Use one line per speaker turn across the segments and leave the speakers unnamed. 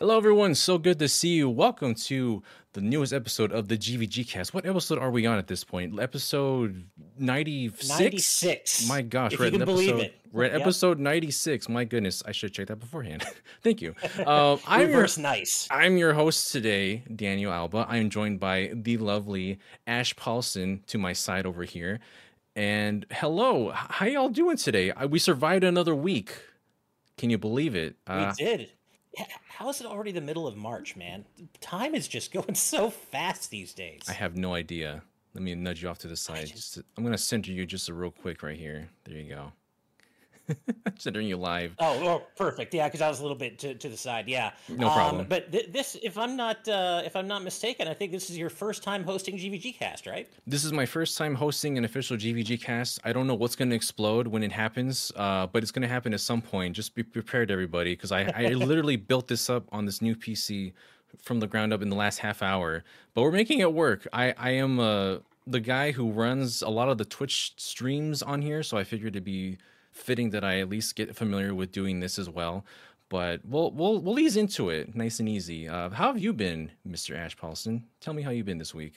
Hello, everyone. So good to see you. Welcome to the newest episode of the GVG Cast. What episode are we on at this point? Episode 96?
96,
My gosh,
if you can believe it.
we're at
Yep.
episode 96. My goodness, I should check that beforehand. Thank you.
Reverse nice.
I'm your host today, Daniel Alba. I am joined by the lovely Ash Paulson to my side over here. And hello, how y'all doing today? We survived another week. Can you believe it?
We did. How is it already the middle of March, man? Time is just going so fast these days.
I have no idea. Let me nudge you off to the side. I'm going to center you just a real quick right here. There you go. Centering you live.
Oh, perfect. Yeah, because I was a little bit to the side. Yeah,
No problem.
But this, if I'm not mistaken, I think this is your first time hosting GVG Cast, right?
This is my first time hosting an official GVG cast. I don't know what's going to explode when it happens, but it's going to happen at some point. Just be prepared, everybody, because I literally built this up on this new PC from the ground up in the last half hour. But we're making it work. I am the guy who runs a lot of the Twitch streams on here, so I figured it'd be fitting that I at least get familiar with doing this as well. But we'll ease into it, nice and easy. How have you been, Mr. Ash Paulson? Tell me how you've been this week.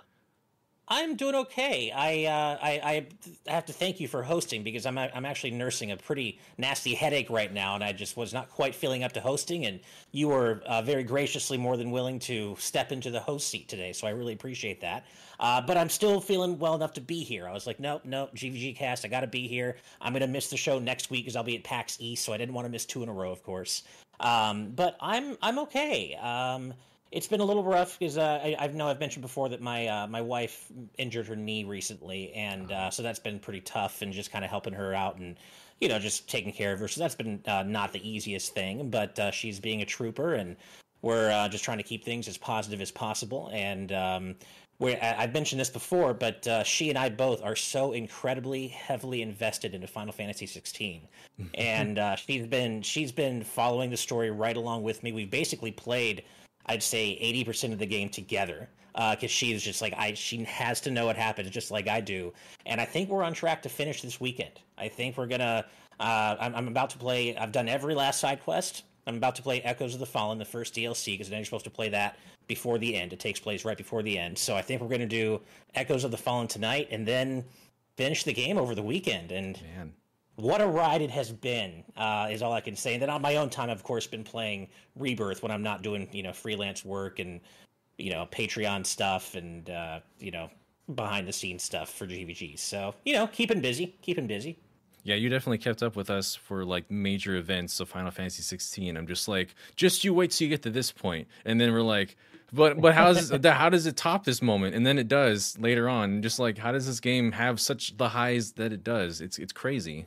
I'm doing okay. I have to thank you for hosting because I'm actually nursing a pretty nasty headache right now, and I just was not quite feeling up to hosting. And you were very graciously more than willing to step into the host seat today, so I really appreciate that. But I'm still feeling well enough to be here. I was like, nope, GVG Cast, I got to be here. I'm gonna miss the show next week because I'll be at PAX East, so I didn't want to miss 2 in a row, of course. But I'm okay. It's been a little rough because I know I've mentioned before that my wife injured her knee recently, and so that's been pretty tough, and just kind of helping her out and just taking care of her. So that's been not the easiest thing, but she's being a trooper, and we're just trying to keep things as positive as possible. And I've mentioned this before, but she and I both are so incredibly heavily invested into Final Fantasy 16, and she's been following the story right along with me. We've basically played, I'd say, 80% of the game together, because she's just like, she has to know what happens just like I do. And I think we're on track to finish this weekend. I think we're gonna I'm about to play, I've done every last side quest. I'm about to play Echoes of the Fallen, the first DLC, because then you're supposed to play that before the end. It takes place right before the end. So I think we're going to do Echoes of the Fallen tonight and then finish the game over the weekend. And
Man.
What a ride it has been, is all I can say. And then on my own time, I've, of course, been playing Rebirth when I'm not doing, freelance work and, Patreon stuff and, behind the scenes stuff for GVG. So, keeping busy.
Yeah, you definitely kept up with us for like major events of Final Fantasy 16. I'm just like, just you wait till you get to this point, and then we're like, but how does it top this moment? And then it does later on. Just like, how does this game have such the highs that it does? It's crazy.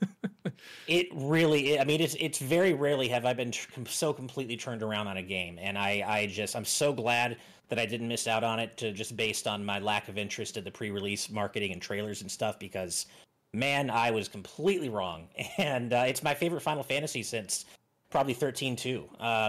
It really is. I mean, it's very rarely have I been so completely turned around on a game, and I'm so glad that I didn't miss out on it just based on my lack of interest in the pre-release marketing and trailers and stuff, because man, I was completely wrong. And it's my favorite Final Fantasy since probably 13 too.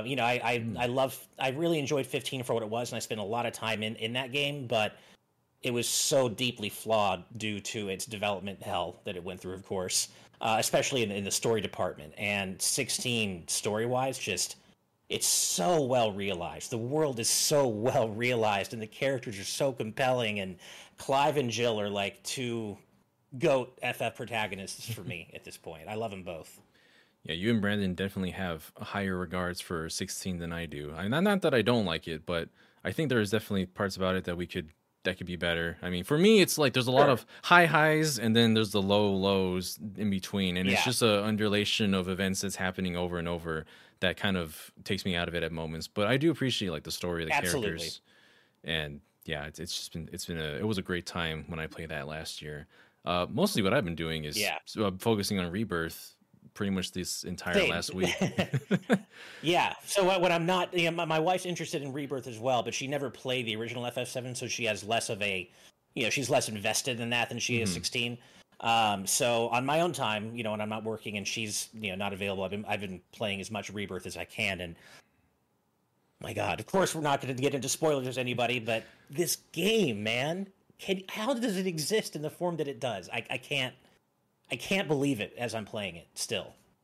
I really enjoyed 15 for what it was, and I spent a lot of time in that game, but it was so deeply flawed due to its development hell that it went through, of course, especially in the story department. And 16, story-wise, it's so well realized. The world is so well realized, and the characters are so compelling, and Clive and Jill are like two GOAT FF protagonists for me at this point. I love them both.
Yeah, you and Brandon definitely have higher regards for 16 than I do. I mean, not that I don't like it, but I think there's definitely parts about it that could be better. I mean, for me, it's like there's a lot of high highs and then there's the low lows in between, and it's just a undulation of events that's happening over and over that kind of takes me out of it at moments. But I do appreciate like the story of the characters, and yeah, it was a great time when I played that last year. Mostly what I've been doing is focusing on Rebirth pretty much this entire last week.
Yeah. So when I'm not, my wife's interested in Rebirth as well, but she never played the original FF7, so she has less of a, she's less invested in that than she is 16. So on my own time, when I'm not working and she's, not available, I've been playing as much Rebirth as I can. And my God, of course, we're not going to get into spoilers, anybody, but this game, man, how does it exist in the form that it does? I can't believe it as I'm playing it still.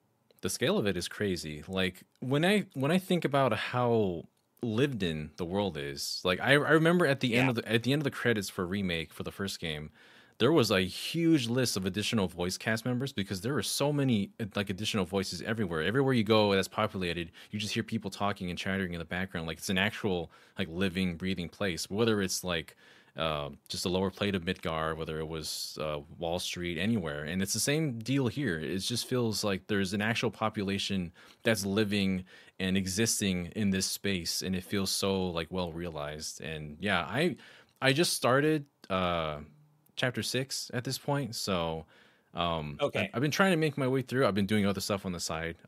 the scale of it is crazy. Like when I think about how lived in the world is, like I remember at the end
Yeah.
of the credits for remake for the first game, there was a huge list of additional voice cast members because there were so many like additional voices everywhere. Everywhere you go that's populated, you just hear people talking and chattering in the background. Like it's an actual like living, breathing place. Whether it's like just the lower plate of Midgar, whether it was Wall Street, anywhere. And it's the same deal here. It just feels like there's an actual population that's living and existing in this space, and it feels so like well realized. And yeah, I just started chapter 6 at this point, so
Okay.
I've been trying to make my way through. I've been doing other stuff on the side.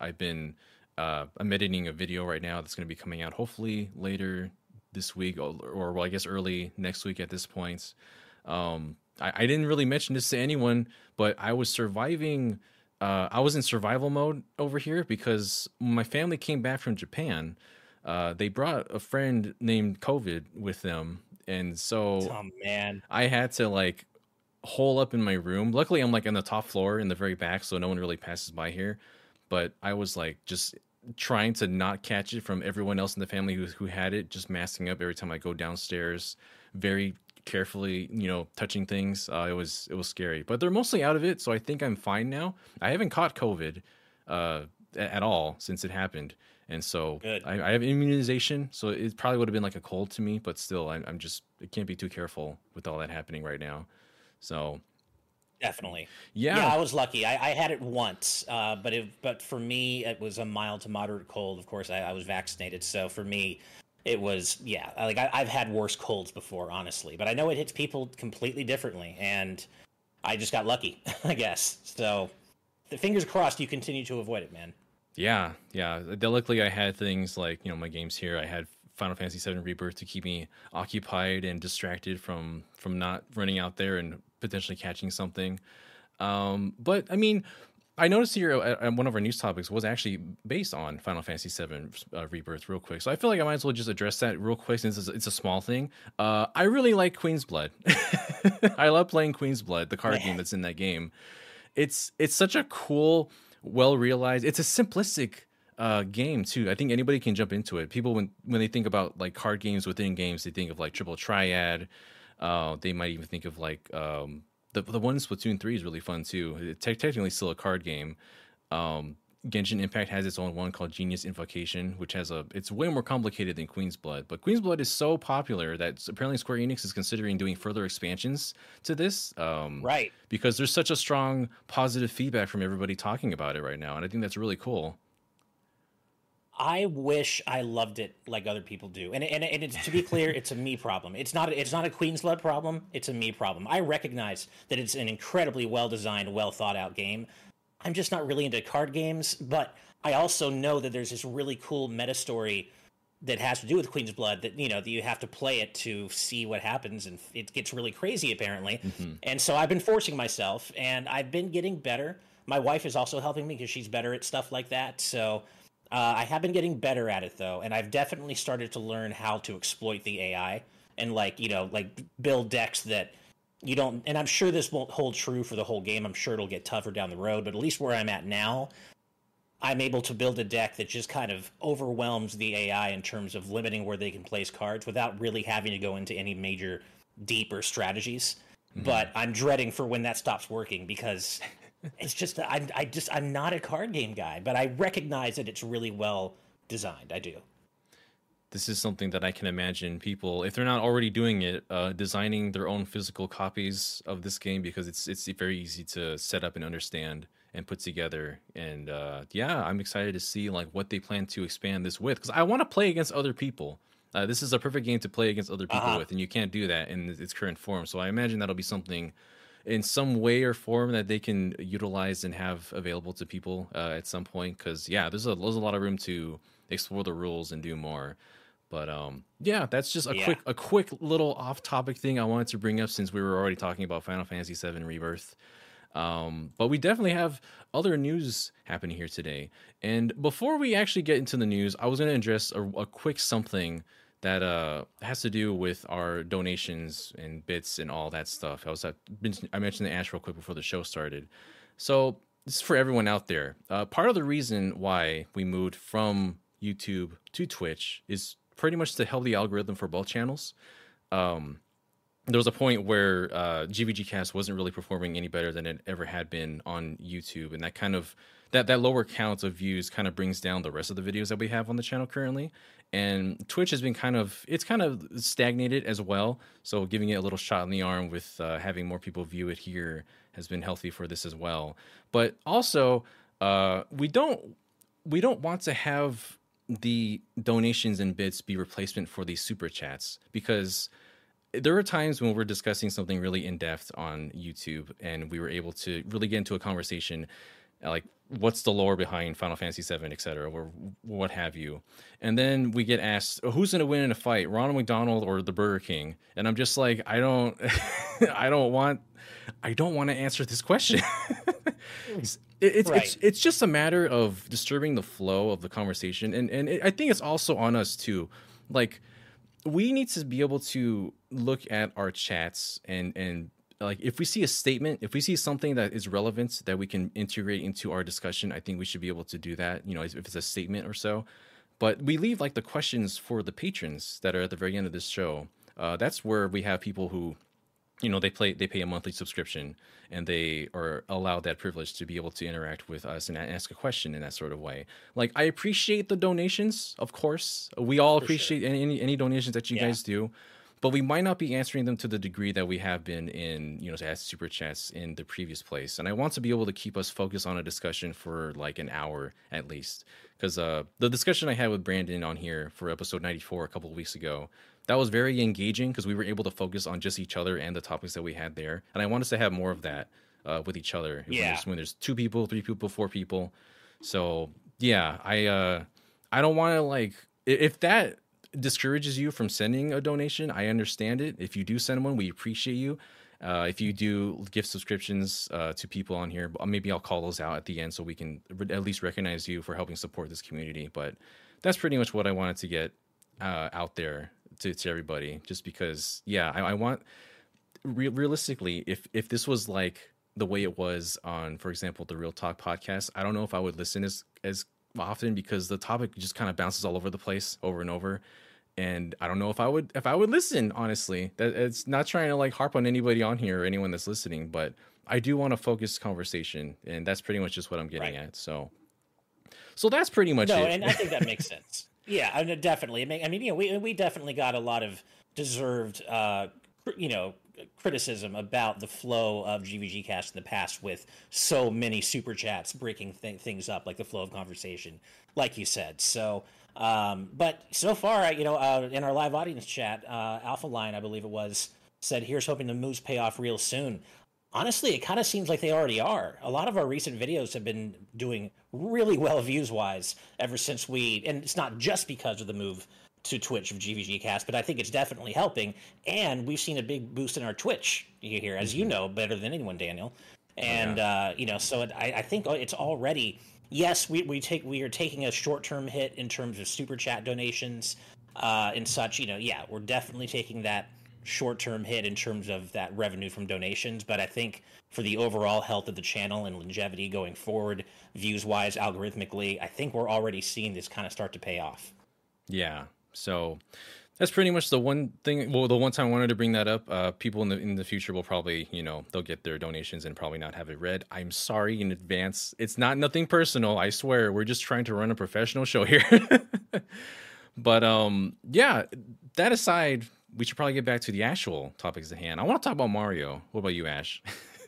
I'm editing a video right now that's going to be coming out hopefully later this week, or well, I guess early next week at this point. I didn't really mention this to anyone, but I was surviving. I was in survival mode over here because when my family came back from Japan, they brought a friend named COVID with them, and so
Oh man.
I had to like hole up in my room. Luckily, I'm like on the top floor in the very back, so no one really passes by here. But I was like just trying to not catch it from everyone else in the family who had it, just masking up every time I go downstairs, very carefully, touching things. It was scary, but they're mostly out of it, so I think I'm fine now. I haven't caught COVID at all since it happened, and so
Good.
I have immunization, so it probably would have been like a cold to me, but still, I'm just I can't be too careful with all that happening right now. So
Definitely. Yeah,
yeah,
I was lucky. I had it once, but for me, it was a mild to moderate cold. Of course, I was vaccinated, so for me, it was yeah. Like I've had worse colds before, honestly, but I know it hits people completely differently, and I just got lucky, I guess. So, the fingers crossed, you continue to avoid it, man.
yeah. Luckily, I had things like my games here. I had Final Fantasy VII Rebirth to keep me occupied and distracted from not running out there and potentially catching something. But I mean, I noticed here one of our news topics was actually based on Final Fantasy VII Rebirth, real quick. So I feel like I might as well just address that real quick since it's a small thing. I really like Queen's Blood. I love playing Queen's Blood, the card game that's in that game. It's such a cool, well realized. It's a simplistic game too. I think anybody can jump into it. People when they think about like card games within games, they think of like Triple Triad. They might even think of like the one in Splatoon 3 is really fun too. It's technically still a card game. Genshin Impact has its own one called Genius Invocation, which it's way more complicated than Queen's Blood. But Queen's Blood is so popular that apparently Square Enix is considering doing further expansions to this.
Right.
Because there's such a strong positive feedback from everybody talking about it right now, and I think that's really cool.
I wish I loved it like other people do. And it's, to be clear, it's a me problem. It's not a Queen's Blood problem. It's a me problem. I recognize that it's an incredibly well designed, well thought out game. I'm just not really into card games, but I also know that there's this really cool meta story that has to do with Queen's Blood that that you have to play it to see what happens, and it gets really crazy apparently.
Hmm.
And so I've been forcing myself, and I've been getting better. My wife is also helping me because she's better at stuff like that. So I have been getting better at it though, and I've definitely started to learn how to exploit the AI and like build decks that you don't. And I'm sure this won't hold true for the whole game. I'm sure it'll get tougher down the road, but at least where I'm at now, I'm able to build a deck that just kind of overwhelms the AI in terms of limiting where they can place cards without really having to go into any major deeper strategies.
Hmm.
But I'm dreading for when that stops working because it's just I'm not a card game guy, but I recognize that it's really well designed. I do.
This is something that I can imagine people, if they're not already doing it, designing their own physical copies of this game because it's very easy to set up and understand and put together. And yeah, I'm excited to see like what they plan to expand this with because I want to play against other people. This is a perfect game to play against other people with, and you can't do that in its current form. So I imagine that'll be something in some way or form that they can utilize and have available to people at some point. Because yeah, there's a lot of room to explore the rules and do more. But yeah, that's just
Yeah.
a quick little off topic thing I wanted to bring up since we were already talking about Final Fantasy VII Rebirth. But we definitely have other news happening here today. And before we actually get into the news, I was going to address a quick something that has to do with our donations and bits and all that stuff. I mentioned the Ash real quick before the show started. So this is for everyone out there. Part of the reason why we moved from YouTube to Twitch is pretty much to help the algorithm for both channels. Um, there was a point where GVG Cast wasn't really performing any better than it ever had been on YouTube, and that kind of that lower count of views kind of brings down the rest of the videos that we have on the channel currently. And Twitch has been kind of stagnated as well. So giving it a little shot in the arm with having more people view it here has been healthy for this as well. But also, we don't want to have the donations and bits be replacement for these super chats, because there are times when we're discussing something really in depth on YouTube and we were able to really get into a conversation like what's the lore behind Final Fantasy VII, etc., or what have you. And then we get asked, who's going to win in a fight, Ronald McDonald or the Burger King? And I'm just like, I don't want to answer this question. It's just a matter of disturbing the flow of the conversation. And I think it's also on us too. Like, we need to be able to look at our chats and like, if we see a statement, if we see something that is relevant that we can integrate into our discussion, I think we should be able to do that, you know, if it's a statement or so. But we leave like the questions for the patrons that are at the very end of this show. That's where we have people who, you know, they pay a monthly subscription and they are allowed that privilege to be able to interact with us and ask a question in that sort of way. Like, I appreciate the donations, of course. We all appreciate any donations that you guys do, but we might not be answering them to the degree that we have been in, you know, to ask super chats in the previous place. And I want to be able to keep us focused on a discussion for like an hour at least. Because the discussion I had with Brandon on here for episode 94 a couple of weeks ago, that was very engaging because we were able to focus on just each other and the topics that we had there. And I want us to have more of that with each other. When there's 2 people, 3 people, 4 people. So yeah, I don't want to, like, if that discourages you from sending a donation, I understand it. If you do send one, we appreciate you. If you do give subscriptions to people on here, maybe I'll call those out at the end so we can at least recognize you for helping support this community. But that's pretty much what I wanted to get out there to everybody, just because, yeah, I want realistically, if this was like the way it was on, for example, the Real Talk podcast, I don't know if I would listen as often, because the topic just kind of bounces all over the place over and over. And I don't know if I would listen, honestly. That it's not trying to like harp on anybody on here or anyone that's listening, but I do want to focus conversation, and that's pretty much just what I'm getting at. So that's pretty much it.
And I think that makes sense. Yeah, I mean, definitely. I mean, you know, we definitely got a lot of deserved, you know, criticism about the flow of GVG Cast in the past, with so many super chats breaking things up, like the flow of conversation, like you said. So, but so far, you know, in our live audience chat, Alpha Line, I believe it was, said, "Here's hoping the moves pay off real soon." Honestly, it kind of seems like they already are. A lot of our recent videos have been doing really well views-wise ever since and it's not just because of the move to Twitch of GVG Cast, but I think it's definitely helping. And we've seen a big boost in our Twitch here, as you know better than anyone, Daniel. And you know, so I think it's already, yes, we are taking a short-term hit in terms of super chat donations and such. You know, yeah, we're definitely taking that short-term hit in terms of that revenue from donations, but I think for the overall health of the channel and longevity going forward, views-wise, algorithmically, I think we're already seeing this kind of start to pay off.
Yeah. So that's pretty much the one thing. Well, the one time I wanted to bring that up, people in the future will probably, you know, they'll get their donations and probably not have it read. I'm sorry in advance. It's nothing personal. I swear. We're just trying to run a professional show here. But yeah, that aside, we should probably get back to the actual topics at hand. I want to talk about Mario. What about you, Ash?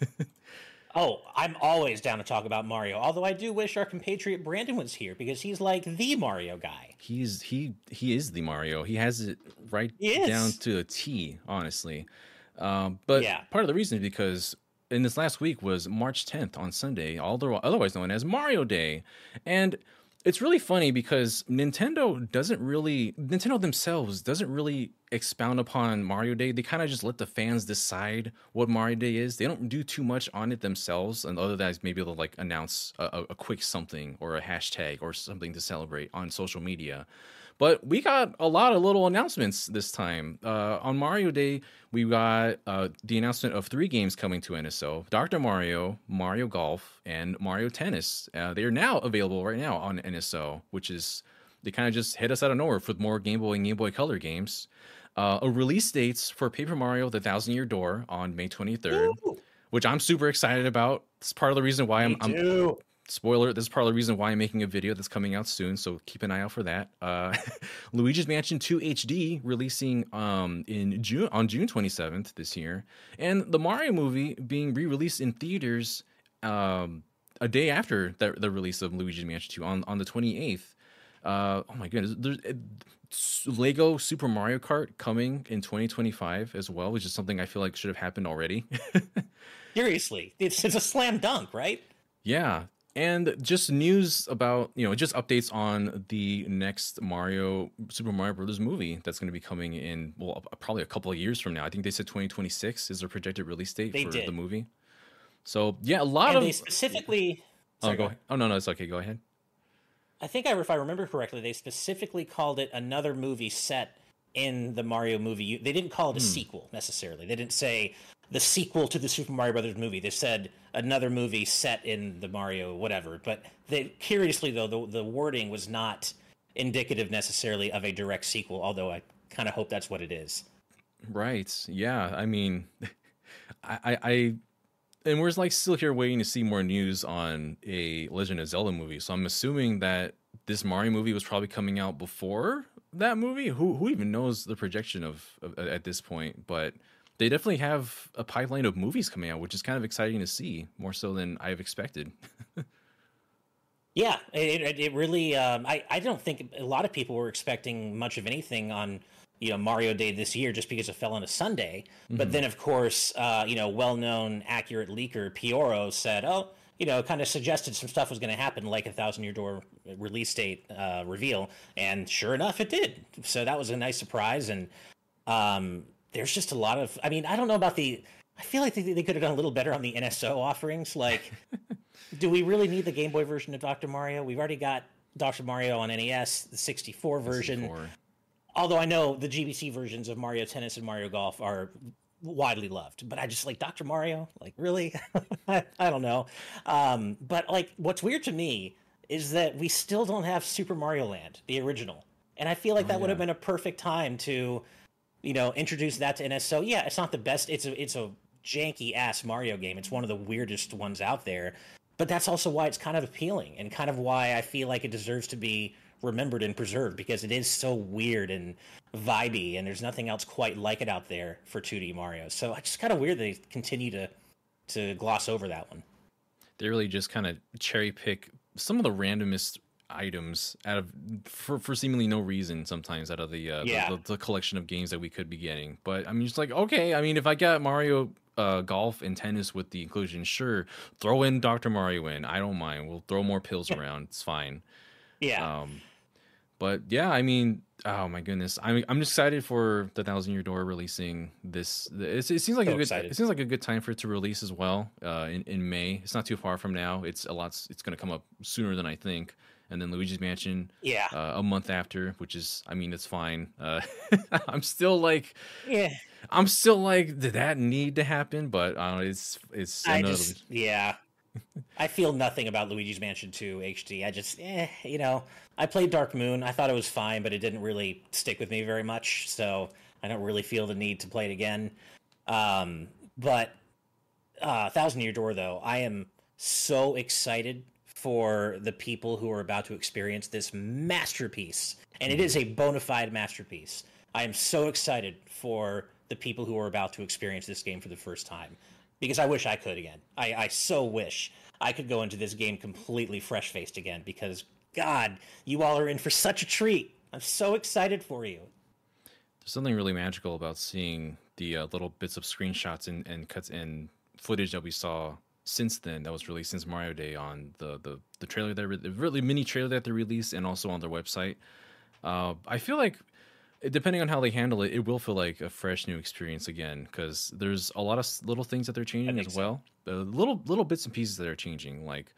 Oh, I'm always down to talk about Mario. Although I do wish our compatriot Brandon was here, because he's like the Mario guy.
He is the Mario. He has it right down to a T, honestly. But part of the reason is because in this last week was March 10th on Sunday, otherwise known as Mario Day. And it's really funny because Nintendo themselves doesn't really expound upon Mario Day. They kind of just let the fans decide what Mario Day is. They don't do too much on it themselves, and other than maybe they'll like announce a quick something or a hashtag or something to celebrate on social media. But we got a lot of little announcements this time. On Mario Day, we got the announcement of 3 games coming to NSO: Dr. Mario, Mario Golf, and Mario Tennis. They are now available right now on NSO, which is, they kind of just hit us out of nowhere with more Game Boy and Game Boy Color games. A release dates for Paper Mario: The Thousand Year Door on May 23rd,
Woo!
which I'm super excited about. It's part of the reason why
Me too.
spoiler, this is part of the reason why I'm making a video that's coming out soon, so keep an eye out for that. Luigi's Mansion 2 HD releasing in June, on June 27th this year, and the Mario movie being re-released in theaters a day after the release of Luigi's Mansion 2 on the 28th. Oh my goodness, there's Lego Super Mario Kart coming in 2025 as well, which is something I feel like should have happened already.
Seriously, it's a slam dunk, right?
Yeah. And just news about, just updates on the next Super Mario Brothers movie that's going to be coming in, well, probably a couple of years from now. I think they said 2026 is their projected release date for the movie. So, yeah, a lot of...
They specifically...
Sorry, go ahead. Oh, no, it's okay. Go ahead.
I think if I remember correctly, they specifically called it another movie set in the Mario movie. They didn't call it a sequel, necessarily. They didn't say the sequel to the Super Mario Brothers movie. They said another movie set in the Mario whatever. But curiously, though, the wording was not indicative necessarily of a direct sequel, although I kind of hope that's what it is.
Right. Yeah. I mean, and we're like still here waiting to see more news on a Legend of Zelda movie. So I'm assuming that this Mario movie was probably coming out before that movie. Who even knows the projection of at this point? But they definitely have a pipeline of movies coming out, which is kind of exciting to see, more so than I've expected.
Yeah, it really. I don't think a lot of people were expecting much of anything on Mario Day this year, just because it fell on a Sunday. But then, of course, well-known accurate leaker Pioro said, kind of suggested some stuff was going to happen, like a Thousand Year Door release date reveal, and sure enough, it did. So that was a nice surprise, and there's just a lot of. I mean, I don't know about the. I feel like they could have done a little better on the NSO offerings. Like, do we really need the Game Boy version of Dr. Mario? We've already got Dr. Mario on NES, the 64 version. 64. Although I know the GBC versions of Mario Tennis and Mario Golf are widely loved, but I just like Dr. Mario. Like, really? I don't know. But like, what's weird to me is that we still don't have Super Mario Land, the original, and I feel like that would have been a perfect time to, introduce that to NSO. Yeah, it's not the best. It's a janky ass Mario game. It's one of the weirdest ones out there, but that's also why it's kind of appealing and kind of why I feel like it deserves to be remembered and preserved, because it is so weird and vibey, and there's nothing else quite like it out there for 2D Mario. So it's just kind of weird that they continue to gloss over that one.
They really just kind of cherry pick some of the randomest items out of for seemingly no reason sometimes out of the collection of games that we could be getting. But I mean, it's like, okay, I mean, if I got Mario Golf and Tennis with the inclusion, sure, throw in Dr. Mario in. I don't mind. We'll throw more pills around. It's fine.
Yeah.
But yeah, I mean, oh my goodness, I'm excited for the Thousand Year Door releasing this. It seems like a good time for it to release as well. In May, it's not too far from now. It's going to come up sooner than I think. And then Luigi's Mansion, a month after, which is, I mean, it's fine. I'm still like, did that need to happen? But it's.
I feel nothing about Luigi's Mansion 2 HD. I just, I played Dark Moon. I thought it was fine, but it didn't really stick with me very much. So I don't really feel the need to play it again. But Thousand Year Door, though, I am so excited for the people who are about to experience this masterpiece. And it is a bona fide masterpiece. I am so excited for the people who are about to experience this game for the first time, because I wish I could again. I so wish I could go into this game completely fresh-faced again, because, God, you all are in for such a treat. I'm so excited for you.
There's something really magical about seeing the little bits of screenshots and cuts and footage that we saw since then, that was released since Mario Day, on the trailer, the really mini trailer that they released, and also on their website. I feel like, depending on how they handle it, it will feel like a fresh new experience again, because there's a lot of little things that they're changing as well. Little bits and pieces that are changing, like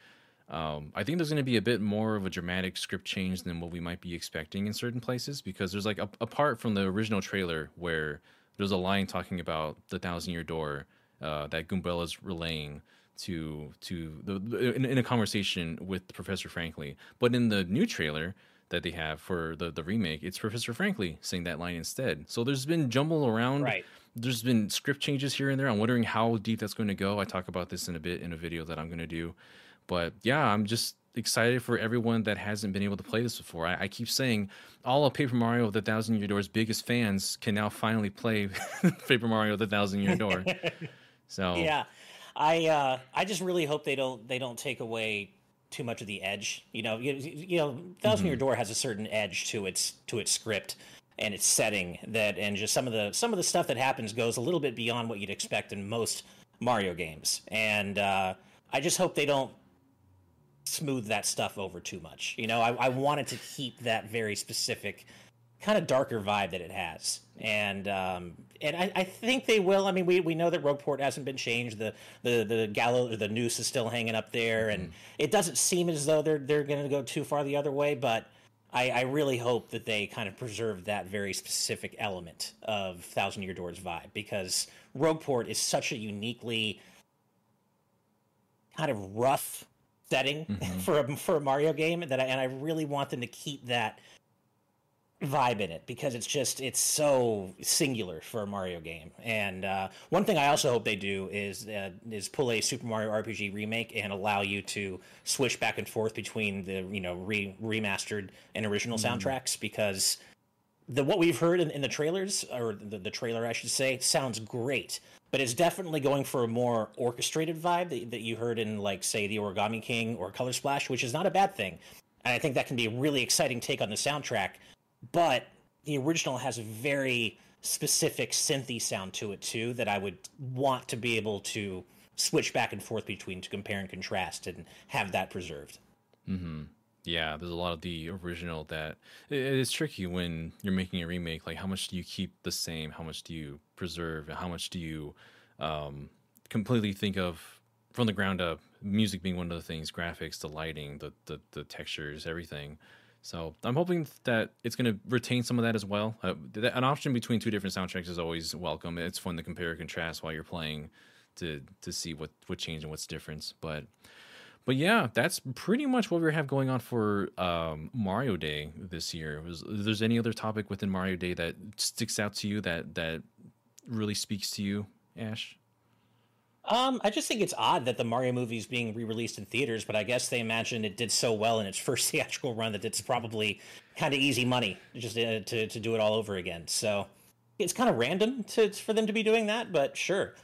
I think there's going to be a bit more of a dramatic script change than what we might be expecting in certain places because there's like apart from the original trailer where there's a line talking about the Thousand Year Door that Goombella is relaying in a conversation with Professor Frankly, but in the new trailer that they have for the remake, it's Professor Frankly saying that line instead. So there's been jumble around.
Right.
There's been script changes here and there. I'm wondering how deep that's going to go. I talk about this in a bit in a video that I'm going to do. But yeah, I'm just excited for everyone that hasn't been able to play this before. I keep saying all of Paper Mario The Thousand Year Door's biggest fans can now finally play Paper Mario The Thousand Year Door. So
Yeah, I just really hope they don't take away too much of the edge. Thousand Year
mhm,
Door has a certain edge to its script and its setting and just some of the stuff that happens goes a little bit beyond what you'd expect in most Mario games. And I just hope they don't smooth that stuff over too much. I wanted to keep that very specific kind of darker vibe that it has, and I think they will. I mean, we know that Rogueport hasn't been changed. The gallows or the noose is still hanging up there, and
mhm.
it doesn't seem as though they're going to go too far the other way. But I really hope that they kind of preserve that very specific element of Thousand Year Door's vibe because Rogueport is such a uniquely kind of rough setting
Mhm.
for a Mario game and I really want them to keep that vibe in it because it's so singular for a Mario game. And one thing I also hope they do is pull a Super Mario RPG remake and allow you to switch back and forth between the remastered and original
Mm.
soundtracks because what we've heard in the trailers or the trailer I should say sounds great, but it's definitely going for a more orchestrated vibe that you heard in like say the Origami King or Color Splash, which is not a bad thing, and I think that can be a really exciting take on the soundtrack. But the original has a very specific synthy sound to it too that I would want to be able to switch back and forth between to compare and contrast and have that preserved.
Hmm. Yeah, there's a lot of the original that it's tricky when you're making a remake. Like, how much do you keep the same? How much do you preserve? And how much do you um, completely think of from the ground up? Music being one of the things, graphics, the lighting, the textures, everything. So I'm hoping that it's going to retain some of that as well. An option between two different soundtracks is always welcome. It's fun to compare and contrast while you're playing to see what changed and what's different. But yeah, that's pretty much what we have going on for Mario Day this year. There's any other topic within Mario Day that sticks out to you that really speaks to you, Ash?
I just think it's odd that the Mario movie is being re-released in theaters, but I guess they imagine it did so well in its first theatrical run that it's probably kind of easy money just to do it all over again. So it's kind of random for them to be doing that, but sure.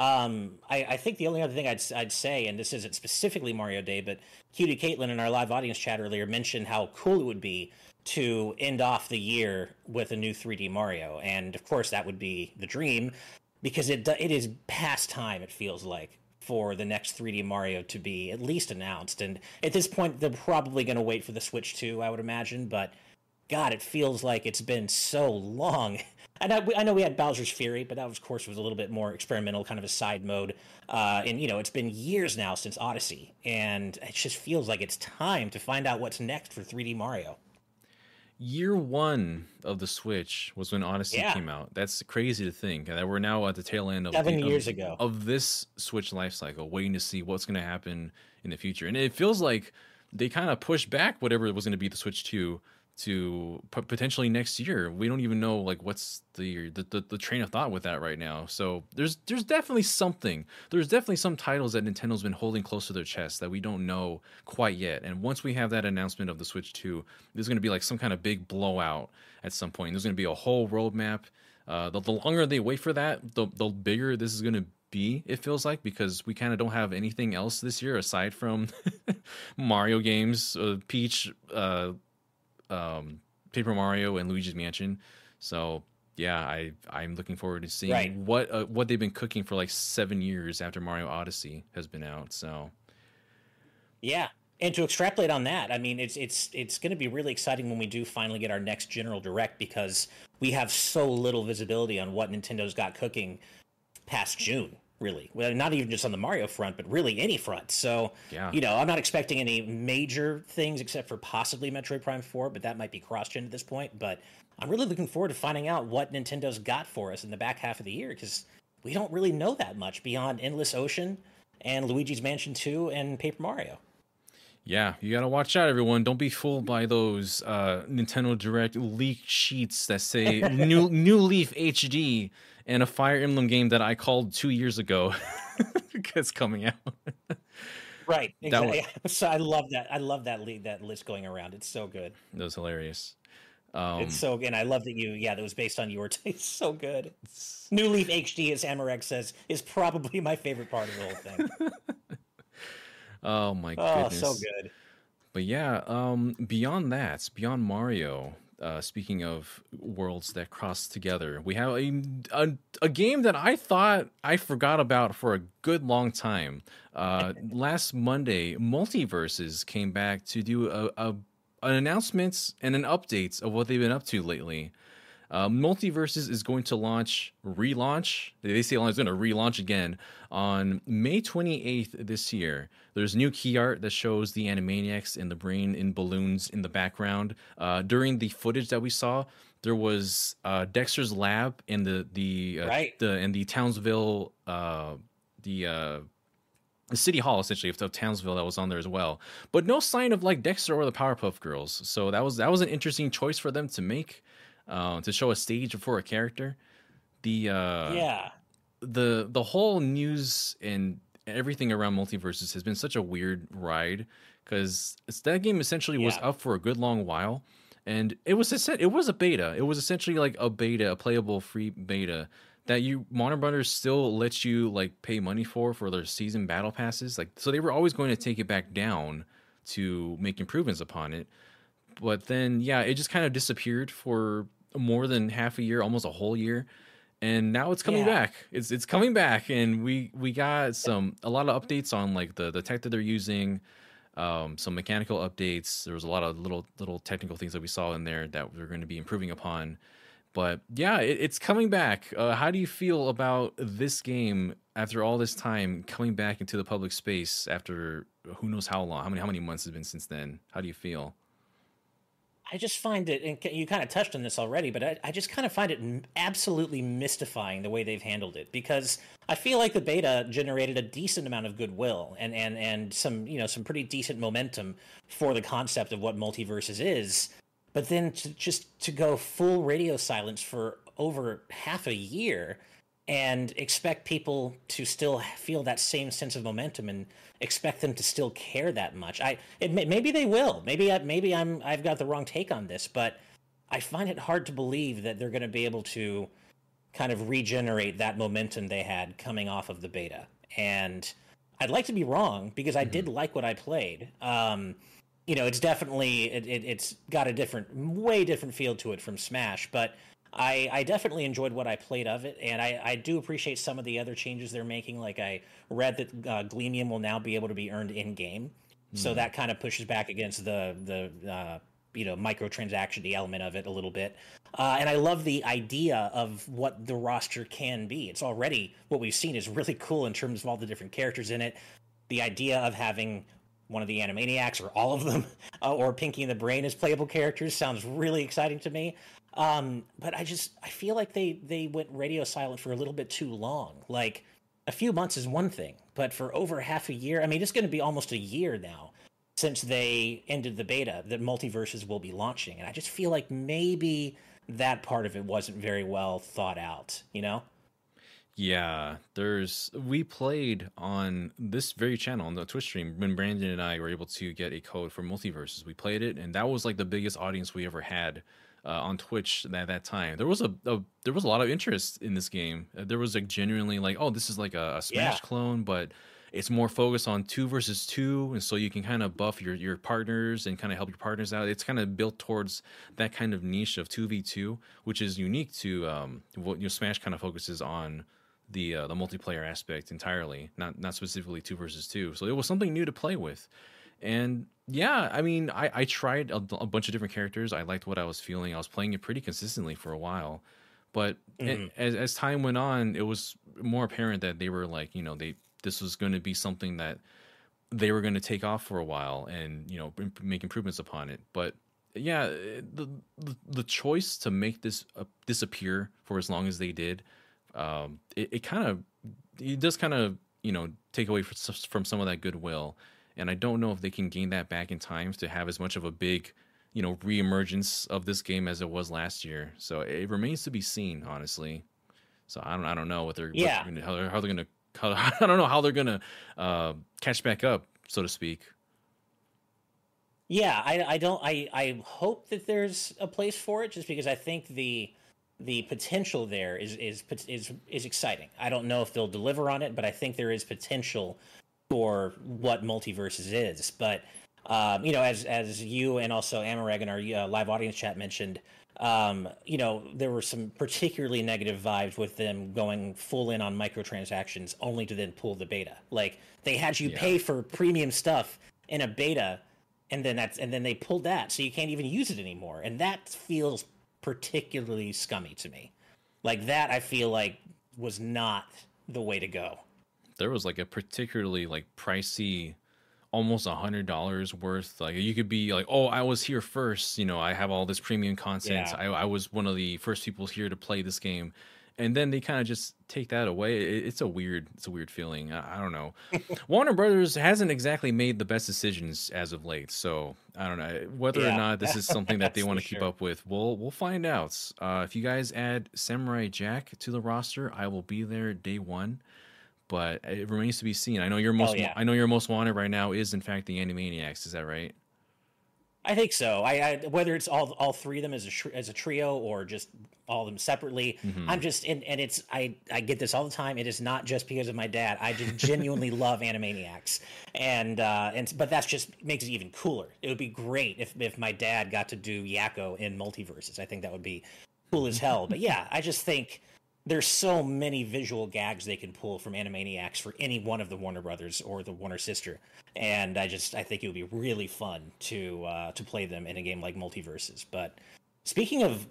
I think the only other thing I'd say, and this isn't specifically Mario Day, but Cutie Caitlin in our live audience chat earlier mentioned how cool it would be to end off the year with a new 3D Mario, and of course that would be the dream because it is past time. It feels like for the next 3D Mario to be at least announced, and at this point they're probably going to wait for the Switch 2, I would imagine, but God, it feels like it's been so long. And I know we had Bowser's Fury, but that was, of course, was a little bit more experimental, kind of a side mode. And it's been years now since Odyssey, and it just feels like it's time to find out what's next for 3D Mario.
Year one of the Switch was when Odyssey
Yeah,
came out. That's crazy to think that we're now at the tail end of
7 years ago.
this Switch life cycle, waiting to see what's going to happen in the future. And it feels like they kind of pushed back whatever was going to be the Switch 2 to potentially next year. We don't even know like what's the train of thought with that right now. So there's definitely something. There's definitely some titles that Nintendo's been holding close to their chest that we don't know quite yet. And once we have that announcement of the Switch 2, there's going to be like some kind of big blowout at some point. There's going to be a whole roadmap. The longer they wait for that, the bigger this is going to be, it feels like, because we kind of don't have anything else this year aside from Mario games, Peach, Paper Mario and Luigi's Mansion. So yeah, I'm looking forward to
Right.
seeing what they've been cooking for like 7 years after Mario Odyssey has been out. So
Yeah. And to extrapolate on that, I mean, it's going to be really exciting when we do finally get our next General Direct because we have so little visibility on what Nintendo's got cooking past June. really. Well, not even just on the Mario front, but really any front. So,
Yeah.
I'm not expecting any major things except for possibly Metroid Prime 4, but that might be cross-gen at this point. But I'm really looking forward to finding out what Nintendo's got for us in the back half of the year, because we don't really know that much beyond Endless Ocean and Luigi's Mansion 2 and Paper Mario.
Yeah, you gotta watch out, everyone. Don't be fooled by those Nintendo Direct leaked sheets that say New Leaf HD and a Fire Emblem game that I called 2 years ago it's coming out.
Right,
That was,
exactly. So I love that. I love that list going around. It's so good.
that was hilarious.
It's so good. And I love that that was based on your taste. So good.
It's-
New Leaf HD, as Amarex says, is probably my favorite part of the whole thing.
oh my
Oh,
goodness.
so good.
But yeah, beyond that, beyond Mario, speaking of worlds that cross together, we have a game that I thought I forgot about for a good long time. Last Monday, Multiverses came back to do an announcement and an update of what they've been up to lately. Multiverses is going to relaunch. They say it's going to relaunch again on May 28th this year. There's new key art that shows the Animaniacs and the brain in balloons in the background. During the footage that we saw, there was Dexter's lab in
Right.
the Townsville the City Hall, essentially, of Townsville, that was on there as well. But no sign of like Dexter or the Powerpuff Girls. So that was an interesting choice for them to make, to show a stage for a character. The
Yeah.
the whole news and everything around Multiverses has been such a weird ride, because that game essentially was
Yeah.
up for a good long while, and it was a beta. It was essentially like a beta, a playable free beta that Warner Brothers still lets you like pay money for their season battle passes. Like, so they were always going to take it back down to make improvements upon it. But then, yeah, it just kind of disappeared for more than half a year, almost a whole year, and now it's coming
Yeah.
back. It's coming back, and we got a lot of updates on like the tech that they're using, some mechanical updates. There was a lot of little technical things that we saw in there that we're going to be improving upon. But yeah, it's coming back. How do you feel about this game after all this time coming back into the public space after who knows how long? How many months has been since then? How do you feel?
I just find it, and you kind of touched on this already, but I just kind of find it absolutely mystifying the way they've handled it, because I feel like the beta generated a decent amount of goodwill and some some pretty decent momentum for the concept of what Multiverses is, but then to go full radio silence for over half a year and expect people to still feel that same sense of momentum and expect them to still care that much. Maybe they will. Maybe I've got the wrong take on this, but I find it hard to believe that they're going to be able to kind of regenerate that momentum they had coming off of the beta. And I'd like to be wrong, because I did like what I played. It's definitely it's got a way different feel to it from Smash, but I definitely enjoyed what I played of it, and I do appreciate some of the other changes they're making. Like, I read that Gleamium will now be able to be earned in game, so that kind of pushes back against the microtransaction element of it a little bit. And I love the idea of what the roster can be. It's already, what we've seen is really cool in terms of all the different characters in it. The idea of having one of the Animaniacs, or all of them, or Pinky and the Brain as playable characters sounds really exciting to me. But I feel like they went radio silent for a little bit too long. Like, a few months is one thing, but for over half a year, I mean, it's going to be almost a year now since they ended the beta that Multiverses will be launching. And I just feel like maybe that part of it wasn't very well thought out,
Yeah, we played on this very channel on the Twitch stream when Brandon and I were able to get a code for Multiverses. We played it, and that was like the biggest audience we ever had on Twitch at that time. There was a lot of interest in this game. There was like genuinely like, oh, this is like a Smash clone, but it's more focused on 2 versus 2, and so you can kind of buff your partners and kind of help your partners out. It's kind of built towards that kind of niche of 2v2, which is unique to what Smash kind of focuses on the multiplayer aspect entirely, not specifically 2 versus 2. So it was something new to play with. And yeah, I mean, I tried a bunch of different characters. I liked what I was feeling. I was playing it pretty consistently for a while. But
Hmm.
as time went on, it was more apparent that they were like, this was going to be something that they were going to take off for a while and make improvements upon it. But yeah, the choice to make this disappear for as long as they did, it kind of it does kind of take away from some of that goodwill. And I don't know if they can gain that back in time to have as much of a big reemergence of this game as it was last year. So it remains to be seen, honestly. So I don't know
Yeah,
how they're gonna I don't know how they're gonna catch back up, so to speak.
yeah. I don't. I hope that there's a place for it, just because I think the potential there is exciting. I don't know if they'll deliver on it, but I think there is potential for what multiverses is. But as you and also Amareg in our live audience chat mentioned, there were some particularly negative vibes with them going full in on microtransactions, only to then pull the beta. Like they had you
Yeah,
pay for premium stuff in a beta, and then they pulled that, so you can't even use it anymore, and that feels particularly scummy to me. Like that, I feel like was not the way to go.
there was like a particularly like pricey, almost $100 worth. Like you could be like, oh, I was here first. I have all this premium content.
Yeah.
I was one of the first people here to play this game, and then they kind of just take that away. It's a weird feeling. I don't know. Warner Brothers hasn't exactly made the best decisions as of late, so I don't know whether or
Yeah,
not this is something that they
that's
want
for
to keep
sure.
up with. We'll find out. If you guys add Samurai Jack to the roster, I will be there day one, but it remains to be seen.
Hell yeah.
I know your most wanted right now is in fact the Animaniacs. Is that right?
I think so. I whether it's all three of them as a trio or just all of them separately.
Hmm.
I'm just and it's I get this all the time. It is not just because of my dad. I just genuinely love Animaniacs, and but that's just makes it even cooler. It would be great if my dad got to do Yakko in multiverses. I think that would be cool as hell. But yeah, I just think there's so many visual gags they can pull from Animaniacs for any one of the Warner Brothers or the Warner sister, and I think it would be really fun to play them in a game like Multiverses. But speaking of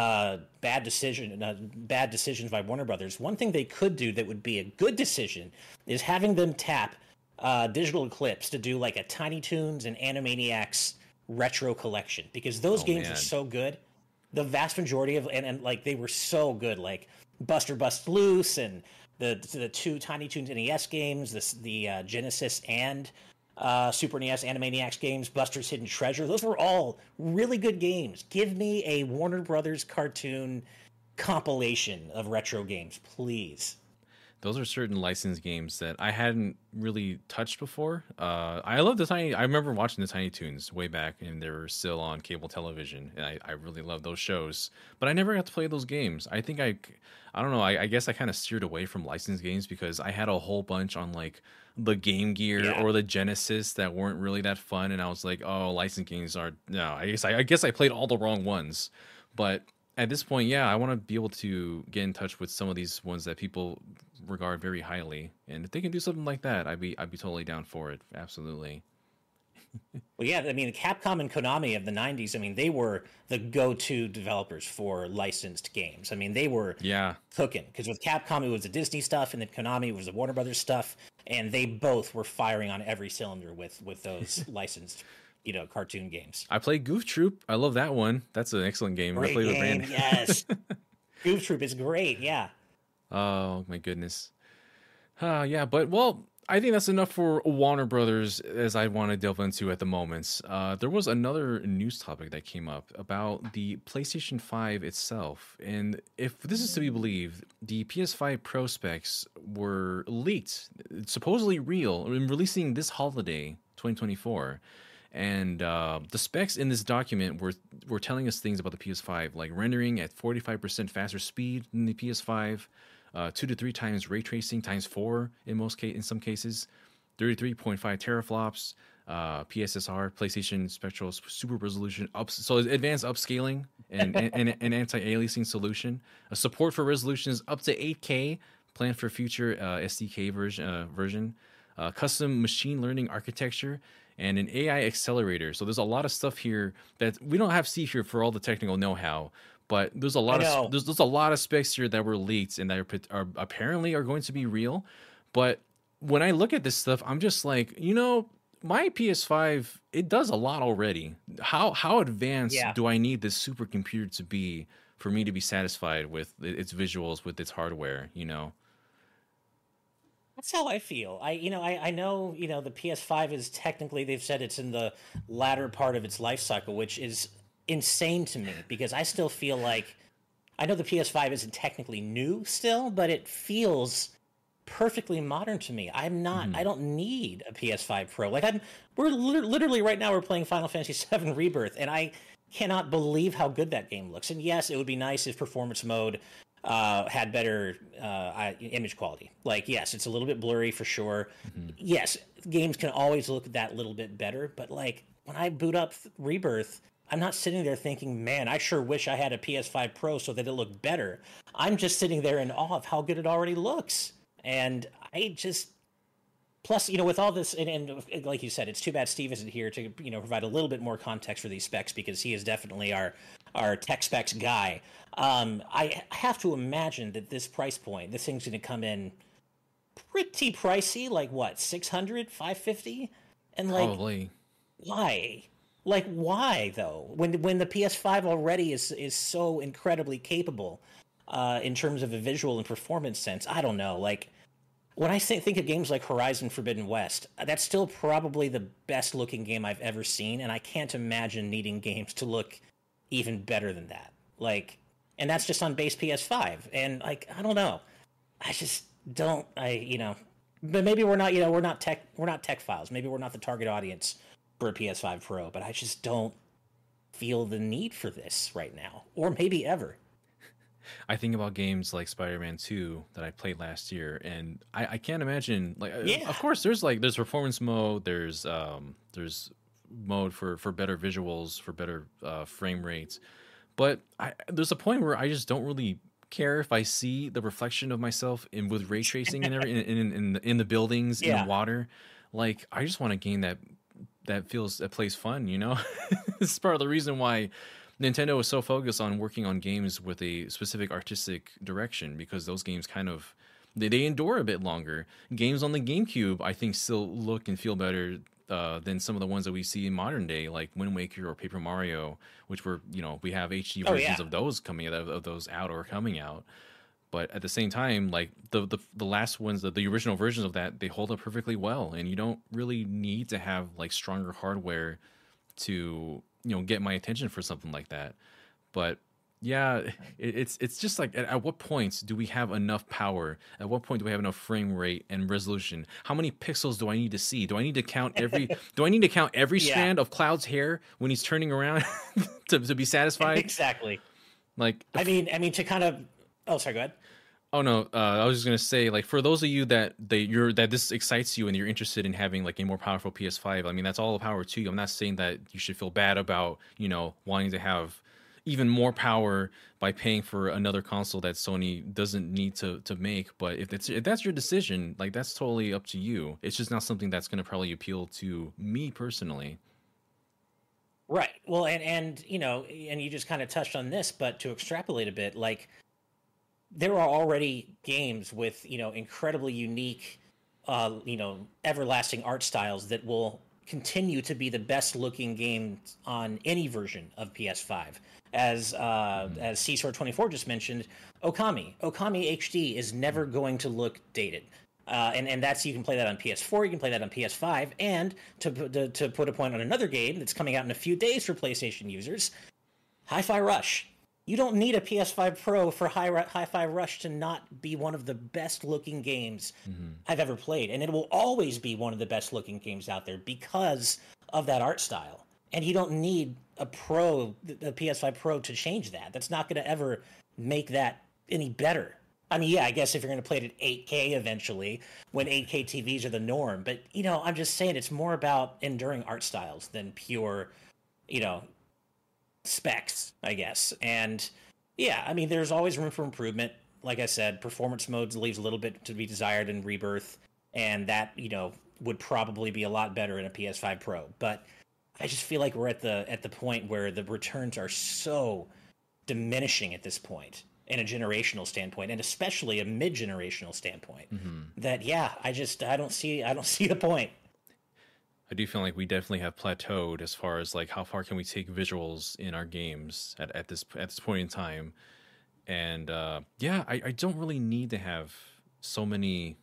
bad decisions by Warner Brothers, one thing they could do that would be a good decision is having them tap Digital Eclipse to do like a Tiny Toons and Animaniacs retro collection, because those
Oh
games are
man.
so good. The vast majority of and like they were so good, like Buster Bust Loose and the two Tiny Toons NES games, the Genesis and Super NES Animaniacs games, Buster's Hidden Treasure. Those were all really good games. Give me a Warner Brothers cartoon compilation of retro games, please.
Those are certain licensed games that I hadn't really touched before. I love the Tiny. I remember watching the Tiny Toons way back, and they were still on cable television, and I really love those shows. But I never got to play those games. I don't know. I guess I kind of steered away from licensed games because I had a whole bunch on like the Game Gear
Yeah.
or the Genesis that weren't really that fun, and I was like, oh, licensed games are no. I guess I played all the wrong ones, but at this point, yeah, I want to be able to get in touch with some of these ones that people regard very highly, and if they can do something like that, I'd be totally down for it. Absolutely.
Well, yeah, I mean, Capcom and Konami of the 90s, I mean, they were the go-to developers for licensed games. I mean, they were
Yeah,
cooking, because with Capcom it was the Disney stuff, and then Konami was the Warner Brothers stuff, and they both were firing on every cylinder with those licensed, cartoon games.
I played Goof Troop. I love that one. That's an excellent game. I
Great
played with
game,
Randy.
yes. Goof Troop is great, yeah.
Oh my goodness. Yeah, but well, I think that's enough for Warner Brothers as I want to delve into at the moment. There was another news topic that came up about the PlayStation 5 itself. And if this is to be believed, the PS5 Pro specs were leaked, supposedly real, and releasing this holiday, 2024. And the specs in this document were telling us things about the PS5, like rendering at 45% faster speed than the PS5, 2 to 3 times ray tracing times four in some cases, 33.5 teraflops, PSSR, PlayStation Spectral Super Resolution, so advanced upscaling and anti-aliasing solution, a support for resolutions up to 8K, planned for future SDK version, custom machine learning architecture, and an AI accelerator. So there's a lot of stuff here that we don't have Steve here for all the technical know-how, But
I know.
there's a lot of specs here that were leaked and that are apparently are going to be real. But when I look at this stuff, I'm just like, my PS5, it does a lot already. How advanced
Yeah.
do I need this supercomputer to be for me to be satisfied with its visuals, with its hardware?
That's how I feel. I know, the PS5 is technically, they've said it's in the latter part of its life cycle, which is insane to me because I still feel like, I know the PS5 isn't technically new still, but it feels perfectly modern to me.
Hmm.
I don't need a PS5 Pro. Like literally right now we're playing Final Fantasy VII Rebirth, and I cannot believe how good that game looks. And yes, it would be nice if performance mode had better image quality. Like, yes, it's a little bit blurry for sure.
Hmm.
Yes, games can always look that little bit better, but like when I boot up Rebirth, I'm not sitting there thinking, man, I sure wish I had a PS5 Pro so that it looked better. I'm just sitting there in awe of how good it already looks. And I just, plus, with all this, and like you said, it's too bad Steve isn't here to, provide a little bit more context for these specs because he is definitely our tech specs guy. I have to imagine that this price point, this thing's going to come in pretty pricey, like what, 600, 550, and like,
Probably.
why? Like, why though? When the PS5 already is so incredibly capable in terms of a visual and performance sense, I don't know. Like, when I think of games like Horizon Forbidden West, that's still probably the best looking game I've ever seen, and I can't imagine needing games to look even better than that. Like, and that's just on base PS5. And like, I don't know. I just don't. But maybe we're not tech files. Maybe we're not the target audience for a PS5 Pro. But I just don't feel the need for this right now, or maybe ever.
I think about games like Spider-Man 2 that I played last year, and I can't imagine, like,
Yeah,
of course there's performance mode, there's mode for better visuals, for better frame rates, but there's a point where I just don't really care if I see the reflection of myself in with ray tracing and every in the buildings, in the
yeah.
water. Like, I just want a game that plays fun. This is part of the reason why Nintendo is so focused on working on games with a specific artistic direction, because those games kind of they endure a bit longer. Games on the GameCube, I think, still look and feel better than some of the ones that we see in modern day, like Wind Waker or Paper Mario, which we have HD
Oh
versions
yeah.
of those coming out of those out or coming out. But at the same time, like the last ones, the original versions of that, they hold up perfectly well, and you don't really need to have like stronger hardware to get my attention for something like that. But yeah, it's just like, at what points do we have enough power? At what point do we have enough frame rate and resolution? How many pixels do I need to see? Do I need to count every
Yeah.
strand of Cloud's hair when he's turning around to be satisfied?
Exactly.
Like,
I mean, to kind of. Oh, sorry. Go ahead.
oh no, I was just gonna say, like, for those of you that this excites you and you're interested in having like a more powerful PS5, I mean, that's all the power to you. I'm not saying that you should feel bad about wanting to have even more power by paying for another console that Sony doesn't need to make. But if that's your decision, like, that's totally up to you. It's just not something that's gonna probably appeal to me personally.
Right. Well, and you just kind of touched on this, but to extrapolate a bit, like there are already games with incredibly unique, everlasting art styles that will continue to be the best looking games on any version of PS5.
Hmm.
As Csword24 just mentioned, Okami HD is never going to look dated. And that's, you can play that on PS4, you can play that on PS5, and to put a point on another game that's coming out in a few days for PlayStation users, Hi-Fi Rush. You don't need a PS5 Pro for Hi-Fi Rush to not be one of the best looking games
Hmm.
I've ever played, and it will always be one of the best looking games out there because of that art style. And you don't need a PS5 Pro to change that. That's not going to ever make that any better. I mean, yeah, I guess if you're going to play it at 8K eventually, when 8K TVs are the norm. But I'm just saying it's more about enduring art styles than pure, you know, specs, I guess. And yeah, I mean, there's always room for improvement. Like I said, performance modes leaves a little bit to be desired in Rebirth, and that would probably be a lot better in a PS5 Pro. But I just feel like we're at the point where the returns are so diminishing at this point in a generational standpoint, and especially a mid-generational standpoint. That yeah, I don't see the point.
I do feel like we definitely have plateaued as far as like how far can we take visuals in our games at this point in time. And yeah, I don't really need to have so many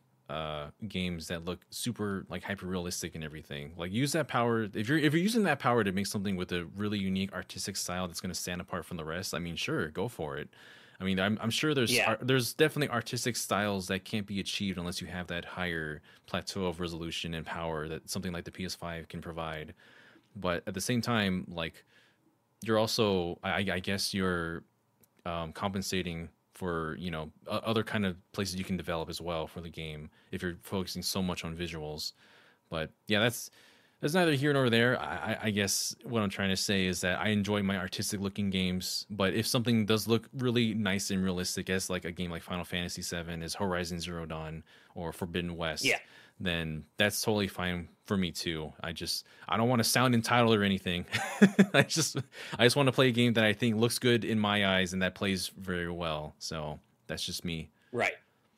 games that look super like hyper realistic and everything. Like use that power if you're using that power to make something with a really unique artistic style that's going to stand apart from the rest. I mean, sure, go for it. I mean, I'm sure there's definitely artistic styles that can't be achieved unless you have that higher plateau of resolution and power that something like the PS5 can provide. But at the same time, like you're also, I guess you're compensating for other kind of places you can develop as well for the game if you're focusing so much on visuals. But yeah, that's neither here nor there. I guess what I'm trying to say is that I enjoy my artistic looking games, but if something does look really nice and realistic, as like a game like Final Fantasy VII, is Horizon Zero Dawn or Forbidden West, then that's totally fine for me too. I don't want to sound entitled or anything. I just want to play a game that I think looks good in my eyes and that plays very well. So that's just me.
Right.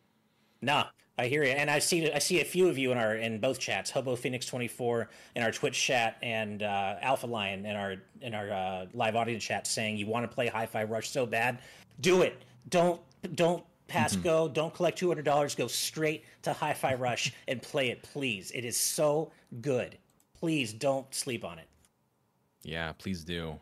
Nah, I hear you, and I see a few of you in both chats, Hobo Phoenix 24 in our Twitch chat, and Alpha Lion in our live audience chat saying you want to play Hi-Fi Rush so bad, do it. Don't pass go. Don't collect $200. Go straight to Hi-Fi Rush and play it, please. It is so good. Please don't sleep on it.
Yeah, please do.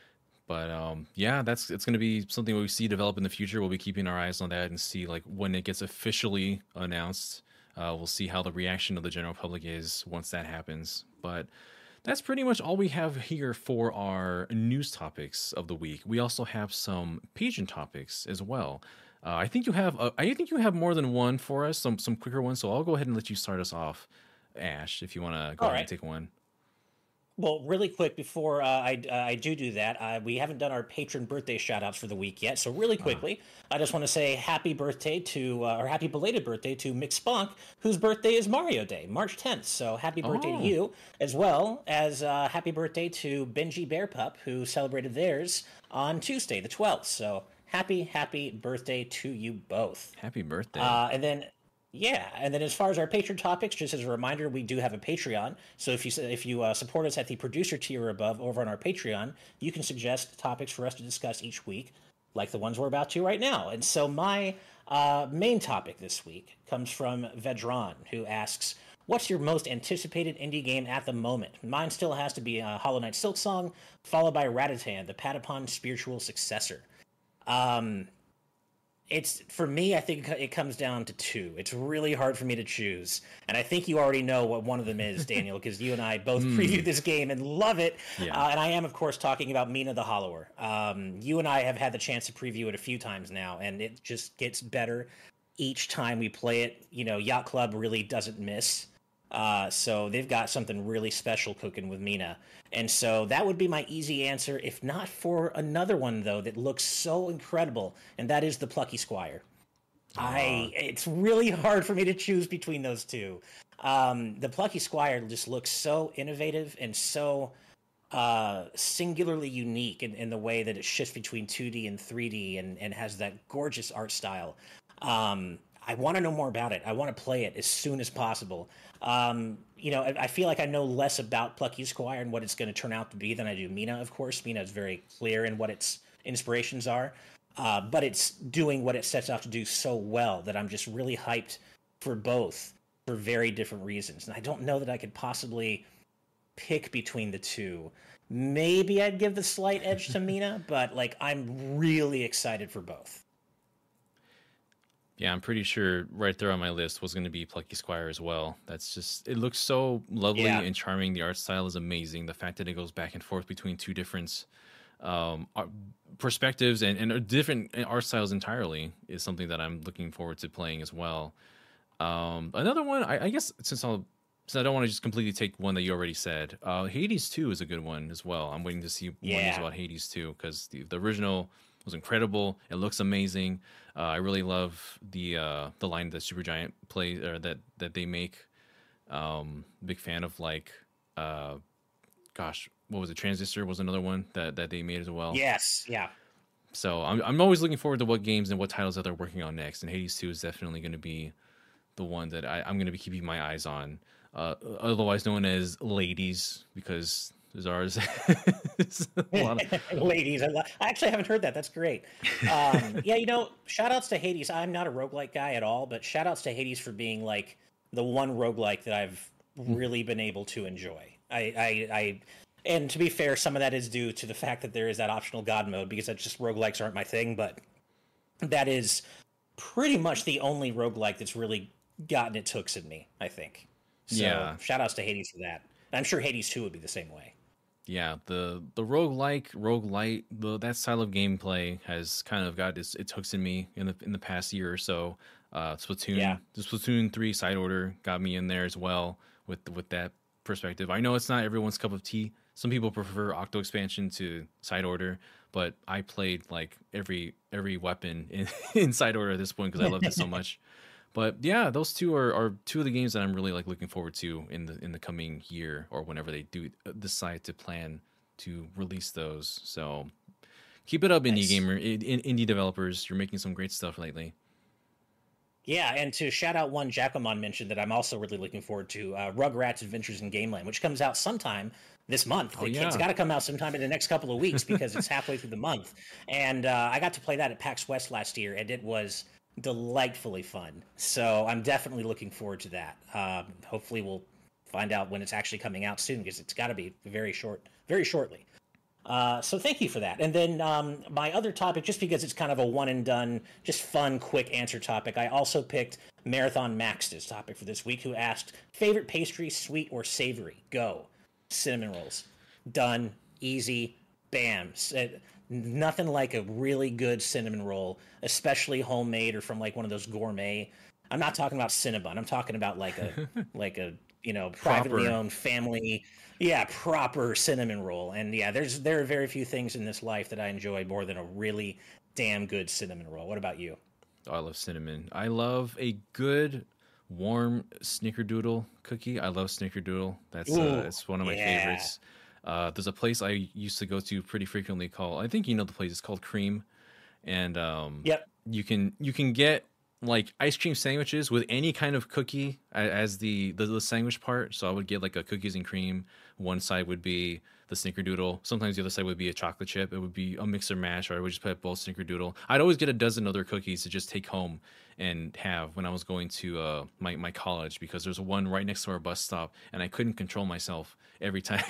But yeah, it's going to be something we see develop in the future. We'll be keeping our eyes on that and see like when it gets officially announced. We'll see how the reaction of the general public is once that happens. But that's pretty much all we have here for our news topics of the week. We also have some Patreon topics as well. I think you have more than one for us, some quicker ones. So I'll go ahead and let you start us off, Ash, if you want to go ahead and take one.
Well, really quick before I do that, we haven't done our patron birthday shout-outs for the week yet. So really quickly, I just want to say happy birthday or happy belated birthday to Mick Spunk, whose birthday is Mario Day, March 10th. So happy birthday to you, as well as happy birthday to Benji Bearpup, who celebrated theirs on Tuesday, the 12th. So happy birthday to you both.
Happy birthday.
And then as far as our Patreon topics, just as a reminder, we do have a Patreon. So if you support us at the producer tier or above over on our Patreon, you can suggest topics for us to discuss each week, like the ones we're about to right now. And so my main topic this week comes from Vedran, who asks, what's your most anticipated indie game at the moment? Mine still has to be Hollow Knight Silksong, followed by Ratatan, the Patapon spiritual successor. It's for me, I think it comes down to two. It's really hard for me to choose. And I think you already know what one of them is, Daniel, because you and I both previewed this game and love it. Yeah. And I am, of course, talking about Mina the Hollower. You and I have had the chance to preview it a few times now, and it just gets better each time we play it. Yacht Club really doesn't miss. So they've got something really special cooking with Mina. And so that would be my easy answer, if not for another one, though, that looks so incredible, and that is the Plucky Squire. It's really hard for me to choose between those two. The Plucky Squire just looks so innovative and so singularly unique in the way that it shifts between 2D and 3D and has that gorgeous art style. I want to know more about it. I want to play it as soon as possible. I feel like I know less about Plucky Squire and what it's going to turn out to be than I do Mina, of course. Mina is very clear in what its inspirations are. But it's doing what it sets out to do so well that I'm just really hyped for both for very different reasons. And I don't know that I could possibly pick between the two. Maybe I'd give the slight edge to Mina, but I'm really excited for both.
Yeah, I'm pretty sure right there on my list was going to be Plucky Squire as well. It looks so lovely and charming. The art style is amazing. The fact that it goes back and forth between two different perspectives and different art styles entirely is something that I'm looking forward to playing as well. Another one, I guess, since I don't want to just completely take one that you already said, Hades 2 is a good one as well. I'm waiting to see one news about Hades 2 because the original was incredible. It looks amazing. I really love the line that Supergiant plays or that they make. Big fan of what was it? Transistor was another one that they made as well.
Yes, yeah.
So I'm always looking forward to what games and what titles that they're working on next. And Hades 2 is definitely going to be the one that I'm going to be keeping my eyes on, otherwise known as Ladies, because there's ours. A lot of
Ladies, I actually haven't heard that. That's great. Yeah, shout outs to Hades. I'm not a roguelike guy at all, but shout outs to Hades for being like the one roguelike that I've really been able to enjoy. And to be fair, some of that is due to the fact that there is that optional god mode, because that's just roguelikes aren't my thing, but that is pretty much the only roguelike that's really gotten its hooks in me, I think. So
yeah,
shout outs to Hades for that. And I'm sure Hades 2 would be the same way.
yeah. The roguelite, that style of gameplay has kind of got its hooks in me in the past year or so. Splatoon,
Yeah.
the Splatoon 3 side order got me in there as well with that perspective. I know it's not everyone's cup of tea. Some people prefer Octo expansion to side order, but I played like every weapon in side order at this point because I loved it so much. But yeah, those two are two of the games that I'm really like looking forward to in the coming year, or whenever they do decide to plan to release those. So keep it up, indie
Nice.
gamer, indie developers. You're making some great stuff lately.
Yeah, and to shout out one Jacomon mentioned that I'm also really looking forward to, Rugrats Adventures in Gameland, which comes out sometime this month.
Oh
It's
yeah,
got to come out sometime in the next couple of weeks because it's halfway through the month. And I got to play that at PAX West last year, and it was delightfully fun. So I'm definitely looking forward to that. Hopefully, we'll find out when it's actually coming out soon, because it's got to be very shortly. So thank you for that. And then my other topic, just because it's kind of a one and done, just fun, quick answer topic, I also picked Marathon Max's topic for this week, who asked, favorite pastry, sweet or savory? Go. Cinnamon rolls. Done. Easy. Bam. Nothing like a really good cinnamon roll, especially homemade or from like one of those gourmet. I'm not talking about Cinnabon. I'm talking about like a privately
proper.
owned family, yeah, proper cinnamon roll. And yeah, there are very few things in this life that I enjoy more than a really damn good cinnamon roll. What about you?
Oh, I love cinnamon. I love a good warm snickerdoodle cookie. I love snickerdoodle.
Ooh,
It's one of my
yeah.
favorites. There's a place I used to go to pretty frequently called, I think you know the place. It's called Cream, and
Yep.
you can get like ice cream sandwiches with any kind of cookie as the sandwich part. So I would get like a cookies and cream. One side would be the snickerdoodle. Sometimes the other side would be a chocolate chip. It would be a mix or mash, or I would just put both snickerdoodle. I'd always get a dozen other cookies to just take home and have when I was going to my college, because there's one right next to our bus stop, and I couldn't control myself every time,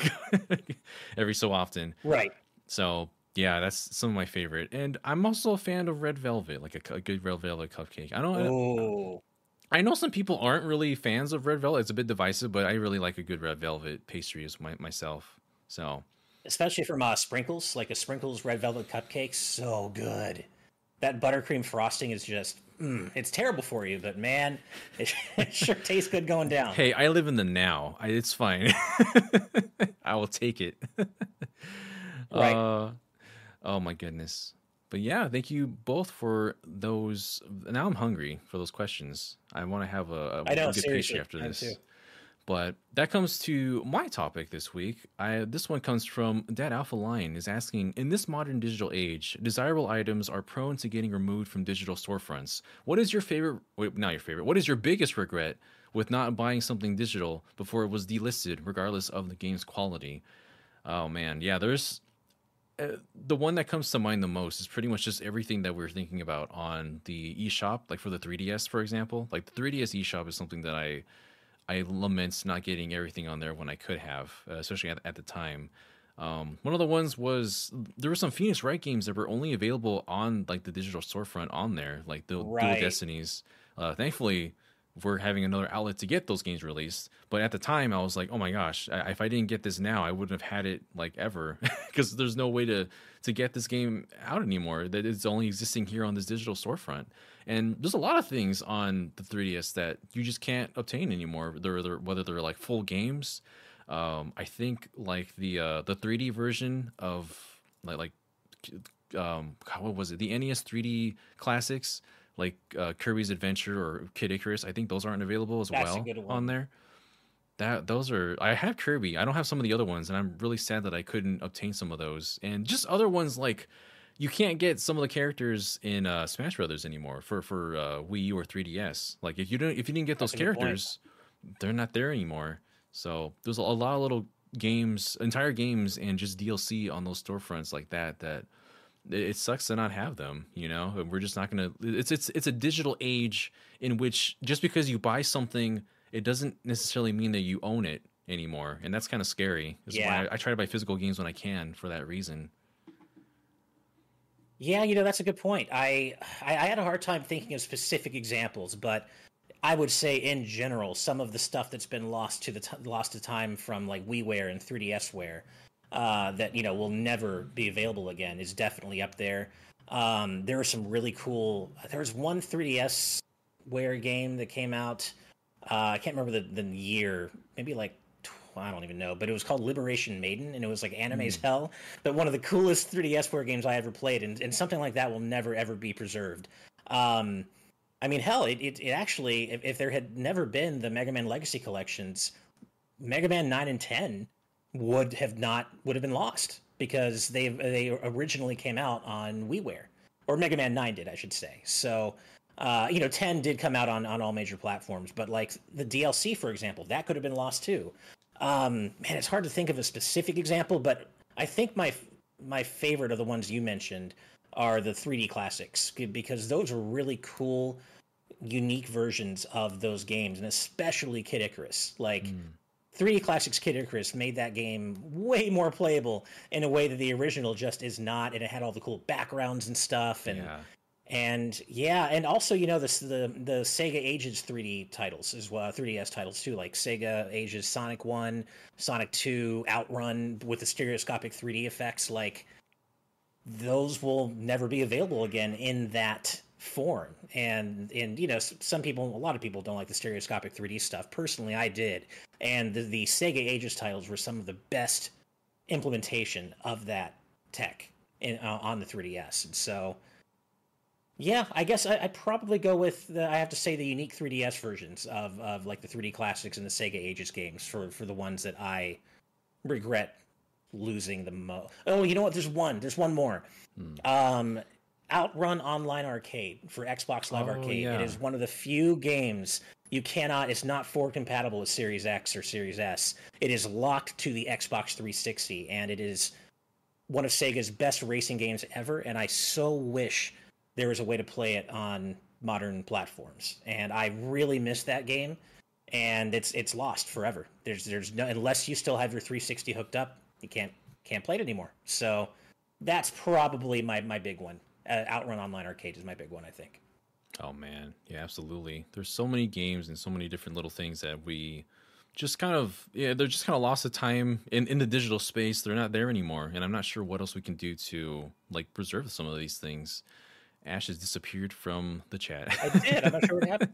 every so often.
Right.
So yeah, that's some of my favorite, and I'm also a fan of red velvet, like a good red velvet cupcake.
Oh,
I know some people aren't really fans of red velvet; it's a bit divisive, but I really like a good red velvet pastry as myself. So
especially from Sprinkles, like a Sprinkles red velvet cupcake, so good. That buttercream frosting is just, it's terrible for you, but man, it sure tastes good going down.
hey, I live in the now. It's fine. I will take it.
Right.
uh, oh my goodness. But yeah, thank you both for those. Now I'm hungry for those questions. I want to have
I know,
a good pastry
seriously.
after
I'm too.
this. But that comes to my topic this week. This one comes from Dad Alpha Lion is asking, in this modern digital age, desirable items are prone to getting removed from digital storefronts. What is your favorite, wait, not your favorite, what is your biggest regret with not buying something digital before it was delisted, regardless of the game's quality? Oh man, yeah, there's the one that comes to mind the most is pretty much just everything that we're thinking about on the eShop, like for the 3DS, for example. Like the 3DS eShop is something that I lament not getting everything on there when I could have, especially at the time. One of the ones was there were some Phoenix Wright games that were only available on like the digital storefront on there, like the Dual
Right.
Destinies. Thankfully, we're having another outlet to get those games released. But at the time, I was like, oh my gosh, if I didn't get this now, I wouldn't have had it like ever, because there's no way to get this game out anymore. That it's only existing here on this digital storefront. And there's a lot of things on the 3DS that you just can't obtain anymore. Whether they're like full games. I think like the 3D version of like what was it? The NES 3D classics, like Kirby's Adventure or Kid Icarus. I think those aren't available as
That's a
well
good
on
one.
there. Those are, I have Kirby. I don't have some of the other ones, and I'm really sad that I couldn't obtain some of those. And just other ones like you can't get some of the characters in Smash Brothers anymore for Wii U or 3DS. Like if you didn't get
That's
those
a good point.
characters, they're not there anymore. So there's a lot of little games, entire games, and just DLC on those storefronts like that. That it sucks to not have them. You know, and we're just not gonna. It's a digital age in which just because you buy something, it doesn't necessarily mean that you own it anymore, and that's kind of scary. This is
Yeah.
why I try to buy physical games when I can for that reason.
Yeah, that's a good point. I had a hard time thinking of specific examples, but I would say in general, some of the stuff that's been lost to lost to time from like WiiWare and 3DSware, that will never be available again is definitely up there. There were some really cool. There was one 3DSware game that came out. I can't remember the year. Maybe like I don't even know, but it was called Liberation Maiden, and it was like anime as hell. But one of the coolest 3DSware games I ever played, and something like that will never ever be preserved. I mean, hell, it actually, if there had never been the Mega Man Legacy collections, Mega Man 9 and 10 would have been lost because they originally came out on WiiWare, or Mega Man 9 did, I should say. So, 10 did come out on all major platforms, but like the DLC, for example, that could have been lost too. Man, it's hard to think of a specific example, but I think my favorite of the ones you mentioned are the 3D classics because those are really cool, unique versions of those games, and especially Kid Icarus. Like 3D Classics Kid Icarus made that game way more playable in a way that the original just is not, and it had all the cool backgrounds and stuff, and
Yeah.
and also the Sega Ages 3D titles as well, 3DS titles too, like Sega Ages Sonic 1, Sonic 2, Outrun with the stereoscopic 3D effects. Like those will never be available again in that form. And some people, a lot of people don't like the stereoscopic 3D stuff. Personally, I did, and the Sega Ages titles were some of the best implementation of that tech on the 3DS. And so, yeah, I guess I'd probably go with I have to say the unique 3DS versions of like the 3D classics and the Sega Ages games for the ones that I regret losing the most. Oh, you know what? There's one more. Outrun Online Arcade for Xbox Live
Oh,
Arcade. It
yeah.
is one of the few games you cannot. It's not forward compatible with Series X or Series S. It is locked to the Xbox 360, and it is one of Sega's best racing games ever. And I so wish there was a way to play it on modern platforms. And I really miss that game, and it's lost forever. There's no, unless you still have your 360 hooked up, you can't play it anymore. So that's probably my big one. Outrun Online Arcade is my big one, I think.
Oh man, yeah, absolutely. There's so many games and so many different little things that we just kind of they're just kind of lost of time in the digital space. They're not there anymore, and I'm not sure what else we can do to like preserve some of these things. Ash has disappeared from the chat.
I did. I'm not sure what happened.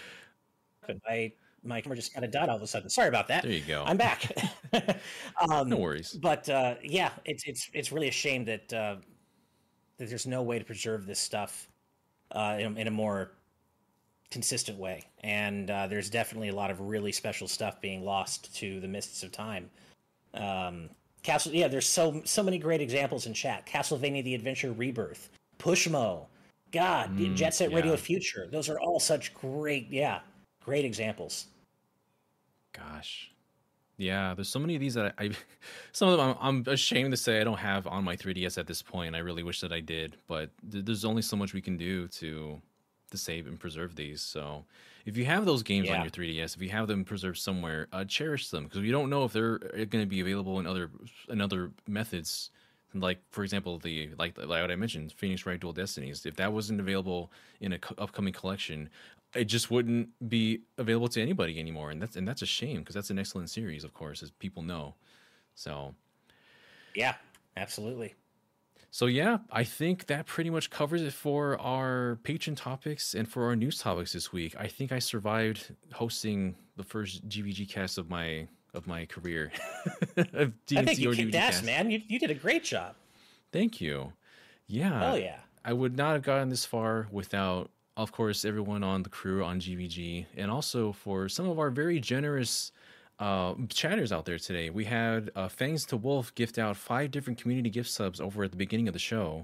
My camera just kind of died all of a sudden. Sorry about that.
There you go.
I'm back.
No worries.
But yeah, it's really a shame that there's no way to preserve this stuff in a more consistent way. And there's definitely a lot of really special stuff being lost to the mists of time. There's so many great examples in chat. Castlevania: The Adventure Rebirth, Pushmo, God, Jet Set Radio
yeah.
Future. Those are all such great examples.
Gosh. Yeah, there's so many of these that I some of them I'm ashamed to say I don't have on my 3DS at this point. I really wish that I did, but there's only so much we can do to save and preserve these. So if you have those games on
Yeah.
your 3DS, if you have them preserved somewhere, cherish them because we don't know if they're going to be available in other methods. Like for example, like what I mentioned, Phoenix Wright Dual Destinies. If that wasn't available in a upcoming collection, it just wouldn't be available to anybody anymore, and that's a shame because that's an excellent series, of course, as people know. So
Yeah, absolutely.
So yeah, I think that pretty much covers it for our patron topics and for our news topics this week. I think I survived hosting the first GVG cast of my career. Of
I think
DNC
you
or
kicked
DVG
ass,
cast.
man. You did a great job.
Thank you. Yeah.
Hell yeah.
I would not have gotten this far without, of course, everyone on the crew on GVG, and also for some of our very generous chatters out there today. We had Fangs to Wolf gift out 5 different community gift subs over at the beginning of the show,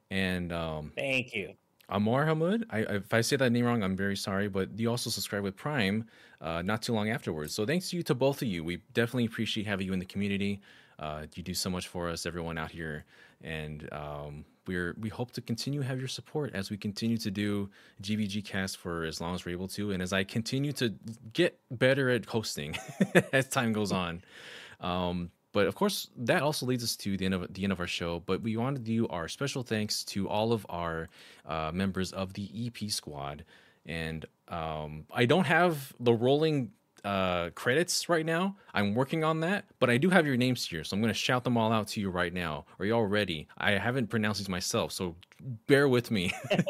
And
Thank you.
Amar Hamud, if I say that name wrong, I'm very sorry, but you also subscribed with Prime not too long afterwards. So thanks to you to both of you. We definitely appreciate having you in the community. You do so much for us, everyone out here, and we hope to continue to have your support as we continue to do GVG Cast for as long as we're able to, and as I continue to get better at hosting as time goes on. But of course, that also leads us to the end of our show. But we want to do our special thanks to all of our members of the EP squad, and I don't have the rolling credits right now. I'm working on that, but I do have your names here, so I'm going to shout them all out to you right now. Are you all ready? I haven't pronounced these myself, so bear with me.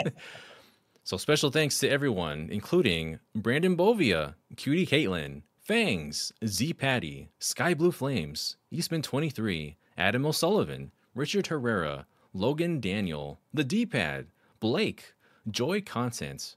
So special thanks to everyone, including Brandon Bovia, Cutie Caitlin, Fangs, Z Patty, Sky Blue Flames, Eastman 23, Adam O'Sullivan, Richard Herrera, Logan Daniel, The D-Pad, Blake, Joy Content,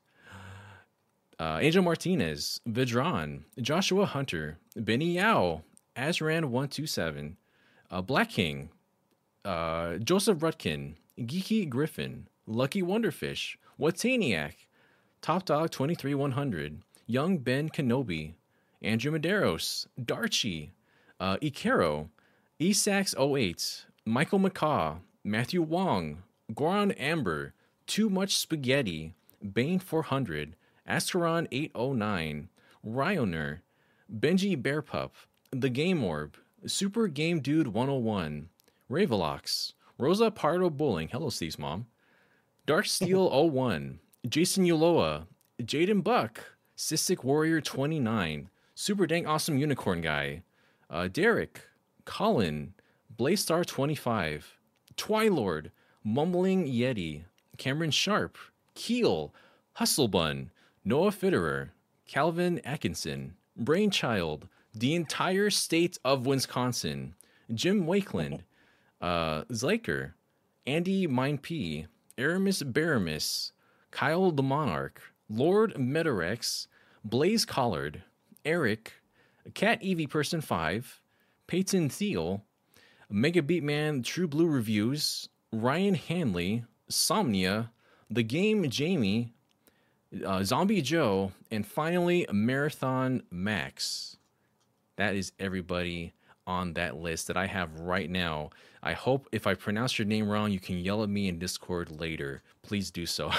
Angel Martinez, Vidron, Joshua Hunter, Benny Yao, Azran127, Black King, Joseph Rutkin, Geeky Griffin, Lucky Wonderfish, Wataniac, Top Dog 23100, Young Ben Kenobi, Andrew Medeiros, Darchi, Ikero, Esax08, Michael McCaw, Matthew Wong, Goron Amber, Too Much Spaghetti, Bane 400, Asteron 809, Ryoner, Benji Bearpup, The Game Orb, Super Game Dude 101, Ravelox, Rosa Pardo Bowling, hello Steve's mom, Dark Steel 01, Jason Uloa, Jaden Buck, Cystic Warrior 29, Super Dang Awesome Unicorn Guy, Derek, Colin, Blaystar 25, Twilord, Mumbling Yeti, Cameron Sharp, Keel, Hustlebun, Noah Fitterer, Calvin Atkinson, Brainchild, the entire state of Wisconsin, Jim Wakeland, Zlaker, Andy Mine P, Aramis Baramis, Kyle the Monarch, Lord Metarex, Blaze Collard, Eric, Cat Evie Person 5, Peyton Thiel, Mega Beatman True Blue Reviews, Ryan Hanley, Somnia, The Game Jamie, Zombie Joe, and finally Marathon Max. That is everybody on that list that I have right now. I hope if I pronounce your name wrong, you can yell at me in Discord later. Please do so.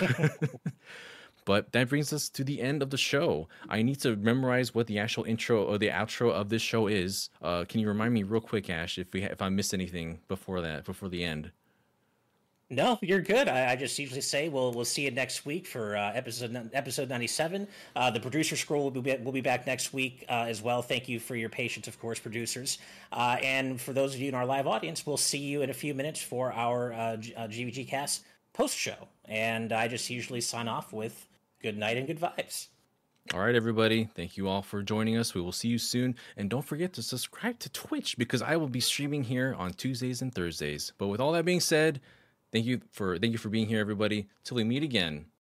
But that brings us to the end of the show. I need to memorize what the actual intro or the outro of this show is. Can you remind me real quick, Ash, if I missed anything before the end?
No, you're good. I just usually say we'll see you next week for episode 97. The producer scroll will be back next week as well. Thank you for your patience, of course, producers. And for those of you in our live audience, we'll see you in a few minutes for our GVG Cast post show. And I just usually sign off with good night and good vibes.
All right, everybody. Thank you all for joining us. We will see you soon. And don't forget to subscribe to Twitch because I will be streaming here on Tuesdays and Thursdays. But with all that being said, thank you for being here, everybody. Till we meet again.